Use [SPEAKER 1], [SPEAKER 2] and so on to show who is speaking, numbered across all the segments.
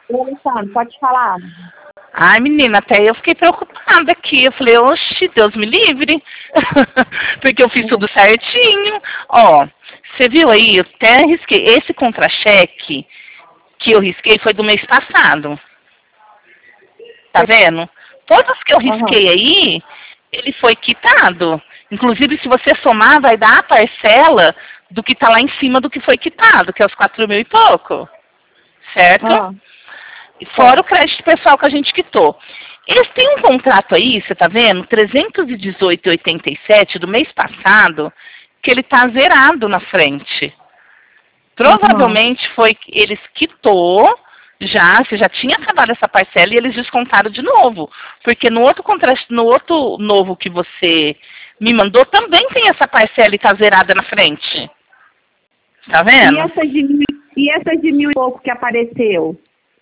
[SPEAKER 1] Ô, Alessandro, pode falar.
[SPEAKER 2] Ai, menina, até eu fiquei preocupada aqui. Eu falei, oxe, Deus me livre. Porque eu fiz tudo certinho. Ó, você viu aí, eu até risquei. Esse contra-cheque que eu risquei foi do mês passado. Tá vendo? Todos que eu risquei aí, ele foi quitado. Inclusive, se você somar, vai dar a parcela do que tá lá em cima do que foi quitado, que é os 4 mil e pouco. Certo? Fora o crédito pessoal que a gente quitou. Eles têm um contrato aí, você tá vendo? 318,87 do mês passado, que ele tá zerado na frente. Provavelmente foi que eles quitou, você já tinha acabado essa parcela e eles descontaram de novo. Porque no outro novo que você me mandou, também tem essa parcela e tá zerada na frente. Tá vendo?
[SPEAKER 1] E essas de mil e pouco que apareceu?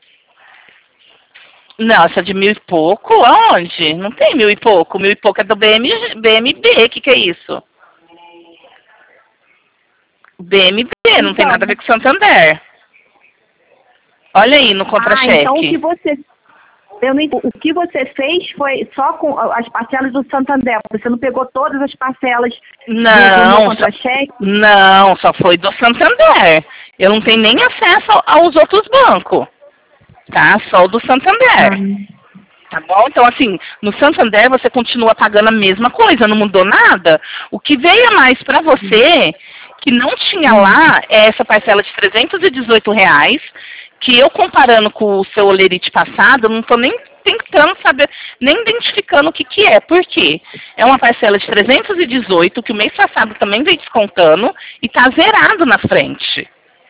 [SPEAKER 2] Não, essa de 1.000 e pouco, aonde? Não tem 1.000 e pouco. 1.000 e pouco é do BMB, o que é isso? BMB, não tem nada a ver com Santander. Olha aí no contra-cheque.
[SPEAKER 1] Então o que você fez foi só com as parcelas do Santander. Você não pegou todas as parcelas do contra-cheque?
[SPEAKER 2] Não, só foi do Santander. Eu não tenho nem acesso aos outros bancos. Tá? Só o do Santander. Tá bom? Então, assim, no Santander você continua pagando a mesma coisa, não mudou nada. O que veio a mais para você, que não tinha lá, é essa parcela de R$318, que eu comparando com o seu olerite passado, eu não estou nem tentando saber, nem identificando o que é. Por quê? É uma parcela de 318, que o mês passado também veio descontando, e está zerado na frente.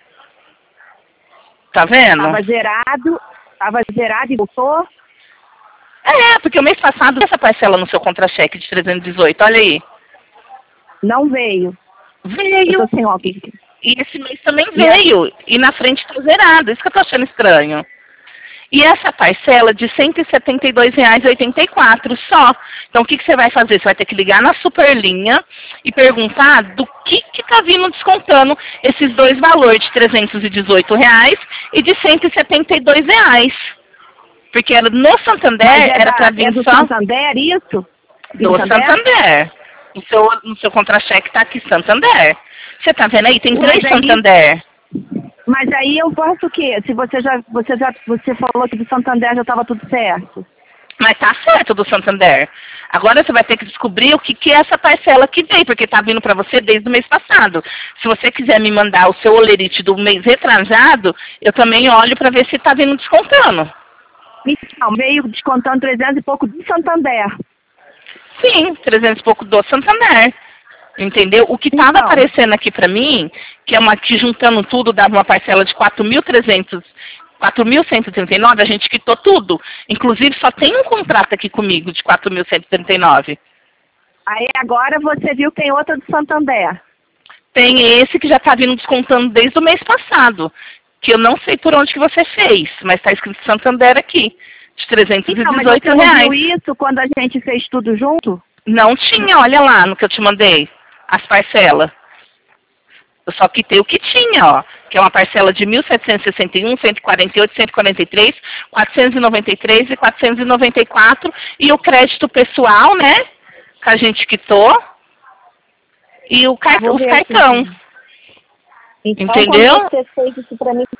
[SPEAKER 2] Tá vendo?
[SPEAKER 1] Tava zerado e voltou?
[SPEAKER 2] Porque o mês passado essa parcela no seu contra-cheque de 318, olha aí.
[SPEAKER 1] Não veio.
[SPEAKER 2] Veio.
[SPEAKER 1] Eu tô sem óculos.
[SPEAKER 2] E esse mês também veio. E na frente tá zerado. Isso que eu tô achando estranho. E essa parcela de R$172,84 só. Então o que você vai fazer? Você vai ter que ligar na Superlinha e perguntar do que tá vindo descontando esses dois valores de R$318 e de R$172. Porque era no Santander, era para vir
[SPEAKER 1] do
[SPEAKER 2] só...
[SPEAKER 1] Santander, isso?
[SPEAKER 2] Do Santander. No seu contra-cheque tá aqui Santander. Você tá vendo aí? Tem 3 Santander.
[SPEAKER 1] Mas aí eu posso o quê? Se você falou que do Santander já estava tudo certo.
[SPEAKER 2] Mas tá certo do Santander. Agora você vai ter que descobrir o que é essa parcela que veio, porque tá vindo para você desde o mês passado. Se você quiser me mandar o seu olerite do mês retrasado, eu também olho para ver se tá vindo descontando.
[SPEAKER 1] Então, veio descontando 300 e pouco do Santander.
[SPEAKER 2] Sim, 300 e pouco do Santander. Entendeu? O que estava aparecendo aqui para mim, que juntando tudo dava uma parcela de 4.139, a gente quitou tudo. Inclusive só tem um contrato aqui comigo de 4.139.
[SPEAKER 1] Aí agora você viu que tem outra do Santander.
[SPEAKER 2] Tem esse que já está vindo descontando desde o mês passado. Que eu não sei por onde que você fez, mas está escrito Santander aqui, de R$318.
[SPEAKER 1] Mas você não viu isso quando a gente fez tudo junto?
[SPEAKER 2] Não tinha, olha lá no que eu te mandei, as parcelas. Eu só quitei o que tinha, ó, que é uma parcela de 1.761, 148, 143, 493 e 494, e o crédito pessoal, né, que a gente quitou, e os cartão.
[SPEAKER 1] Então,
[SPEAKER 2] entendeu?
[SPEAKER 1] Quando você fez isso para mim,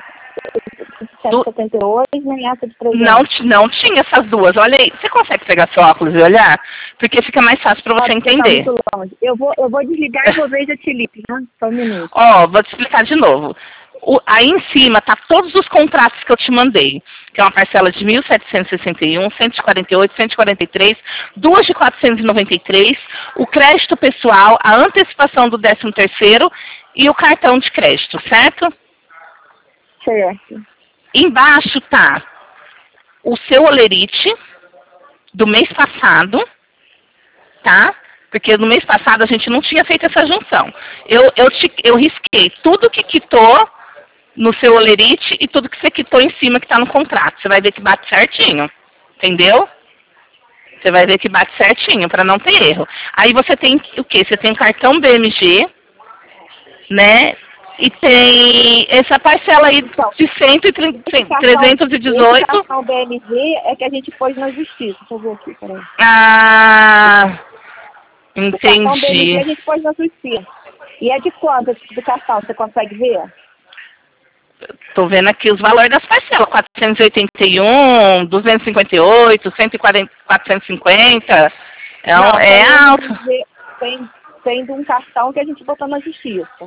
[SPEAKER 1] 172, nem essa de 300.
[SPEAKER 2] Não tinha essas duas. Olha aí. Você consegue pegar seu óculos e olhar? Porque fica mais fácil para você entender.
[SPEAKER 1] Tá muito longe. Eu vou desligar e vou ver e já te ligo, né? Só um minuto.
[SPEAKER 2] Ó, vou te explicar de novo. Aí em cima tá todos os contratos que eu te mandei. Que é uma parcela de 1.761, 148, 143, duas de 493, o crédito pessoal, a antecipação do 13º e o cartão de crédito, certo?
[SPEAKER 1] Certo.
[SPEAKER 2] Embaixo tá o seu olerite do mês passado, tá? Porque no mês passado a gente não tinha feito essa junção. Eu risquei tudo que quitou no seu olerite e tudo que você quitou em cima que está no contrato. Você vai ver que bate certinho, entendeu? Você vai ver que bate certinho para não ter erro. Aí você tem o quê? Você tem cartão BMG, né? E tem essa parcela aí
[SPEAKER 1] Então,
[SPEAKER 2] de 318.
[SPEAKER 1] Esse cartão BMG é que a gente pôs na justiça. Deixa eu ver aqui, peraí.
[SPEAKER 2] Ah,
[SPEAKER 1] O cartão BMG a
[SPEAKER 2] entendi.
[SPEAKER 1] gente pôs na justiça. E é de quanto esse do cartão? Você consegue ver?
[SPEAKER 2] Tô vendo aqui os valores das parcelas. 481, 258, 140, 450.
[SPEAKER 1] Não,
[SPEAKER 2] É
[SPEAKER 1] tem
[SPEAKER 2] alto.
[SPEAKER 1] tem de um cartão que a gente botou na justiça.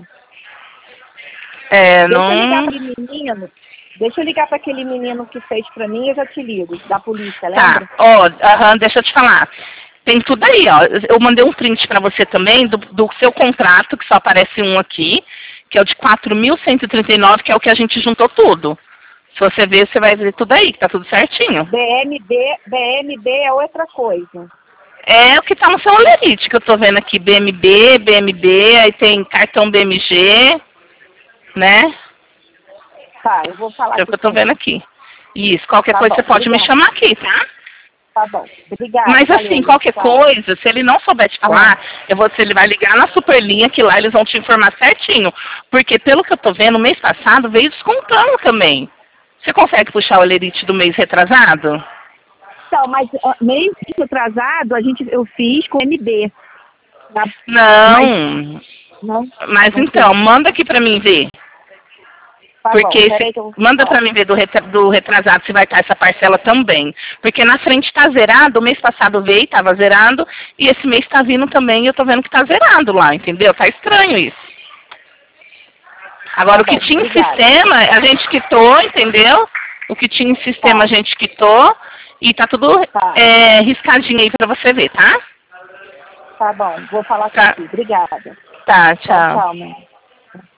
[SPEAKER 2] É,
[SPEAKER 1] Deixa eu ligar
[SPEAKER 2] não...
[SPEAKER 1] para aquele menino. Deixa eu ligar para aquele menino que fez para mim e eu já te ligo. Da polícia,
[SPEAKER 2] Tá,
[SPEAKER 1] lembra?
[SPEAKER 2] ó, deixa eu te falar. Tem tudo aí, ó. Eu mandei um print pra você também do seu contrato, que só aparece um aqui, que é o de 4.139, que é o que a gente juntou tudo. Se você ver, você vai ver tudo aí, que tá tudo certinho.
[SPEAKER 1] BMB é outra coisa.
[SPEAKER 2] É o que tá no seu olerite, que eu tô vendo aqui. BMB, aí tem cartão BMG, né?
[SPEAKER 1] Tá, eu vou falar
[SPEAKER 2] É o que eu tô vendo aqui. Isso, qualquer
[SPEAKER 1] Tá
[SPEAKER 2] coisa
[SPEAKER 1] bom,
[SPEAKER 2] você pode me
[SPEAKER 1] obrigada.
[SPEAKER 2] chamar aqui, tá?
[SPEAKER 1] Tá bom. Obrigada.
[SPEAKER 2] Mas
[SPEAKER 1] valeu,
[SPEAKER 2] assim, qualquer
[SPEAKER 1] tchau.
[SPEAKER 2] coisa, se ele não souber te falar, ele vai ligar na Superlinha, que lá eles vão te informar certinho. Porque pelo que eu tô vendo, mês passado veio descontando também. Você consegue puxar o olerite do mês retrasado?
[SPEAKER 1] Então, mas meio atrasado, eu fiz com MB. Tá?
[SPEAKER 2] Não.
[SPEAKER 1] Não?
[SPEAKER 2] Mas
[SPEAKER 1] Não
[SPEAKER 2] então,
[SPEAKER 1] fiz.
[SPEAKER 2] manda aqui pra mim ver.
[SPEAKER 1] Tá
[SPEAKER 2] Porque
[SPEAKER 1] bom, peraí que eu vou
[SPEAKER 2] manda pra mim ver do retrasado se vai estar essa parcela também. Porque na frente tá zerado, o mês passado veio, tava zerado, e esse mês tá vindo também e eu tô vendo que tá zerado lá, entendeu? Tá estranho isso. Agora o que tinha em sistema, a gente quitou, entendeu? O que tinha em sistema a gente quitou e tá tudo riscadinho aí pra você ver, tá?
[SPEAKER 1] Tá bom, vou falar com
[SPEAKER 2] Tá.
[SPEAKER 1] você. Obrigada.
[SPEAKER 2] Tá,
[SPEAKER 1] Tchau,
[SPEAKER 2] tchau.
[SPEAKER 1] tchau, mãe.